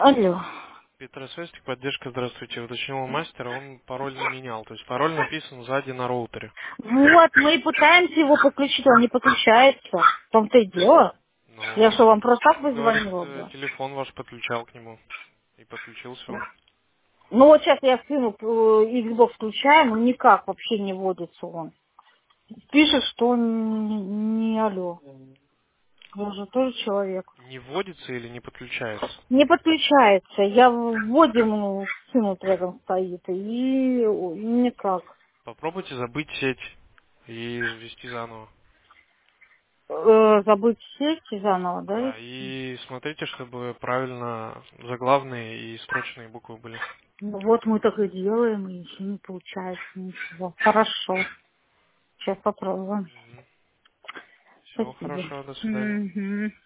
Алло. Петросвязь, поддержка, здравствуйте. Уточнил у мастера, он пароль не менял. То есть пароль написан сзади на роутере. Вот, мы и пытаемся его подключить, он не подключается. В том-то и дело. Я Но что, вам просто так он говорит, позвонила бы? телефон ваш подключал к нему. И подключился он. Ну вот сейчас я сыну Xbox включаем, ну никак вообще не вводится он. Пишет, что он не алло. Я же тоже человек. Не вводится или не подключается? Не подключается. Я вводим, ну, сын рядом стоит, и никак. Попробуйте забыть сеть и ввести заново. Забыть сеть заново, да? Да, и смотрите, чтобы правильно заглавные и строчные буквы были. Ну вот мы так и делаем, и еще не получается ничего. Хорошо. Сейчас попробуем. Все, Спасибо. хорошо, до свидания. Мгм.